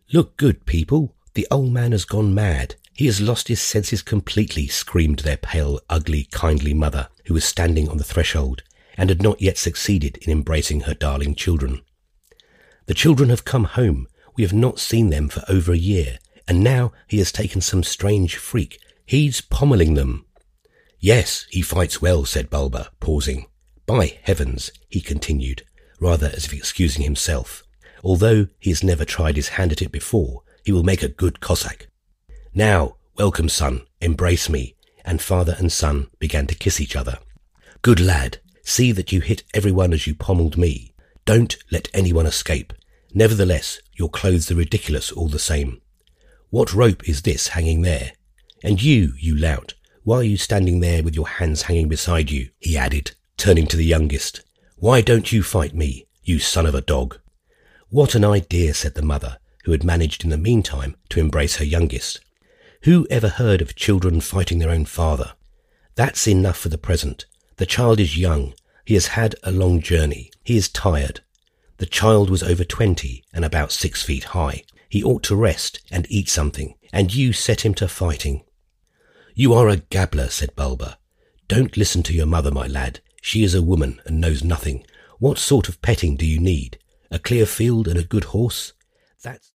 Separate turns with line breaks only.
"Look good, people, the old man has gone mad. He has lost his senses completely," screamed their pale, ugly, kindly mother, who was standing on the threshold, and had not yet succeeded in embracing her darling children. "The children have come home. We have not seen them for over a year, and now he has taken some strange freak. He's pommelling them." "Yes, he fights well," said Bulba, pausing. "By heavens," he continued, rather as if excusing himself, "although he has never tried his hand at it before, he will make a good Cossack. Now, welcome, son, embrace me," and father and son began to kiss each other. "Good lad, see that you hit everyone as you pommelled me. Don't let anyone escape. Nevertheless, your clothes are ridiculous all the same. What rope is this hanging there? And you lout, why are you standing there with your hands hanging beside you?" he added, turning to the youngest. "Why don't you fight me, you son of a dog?" "What an idea," said the mother, who had managed in the meantime to embrace her youngest. "Who ever heard of children fighting their own father? That's enough for the present. The child is young. He has had a long journey. He is tired. The child was over 20 and about 6 feet high. He ought to rest and eat something, and you set him to fighting." "You are a gabbler," said Bulba. "Don't listen to your mother, my lad. She is a woman and knows nothing. What sort of petting do you need? A clear field and a good horse? That's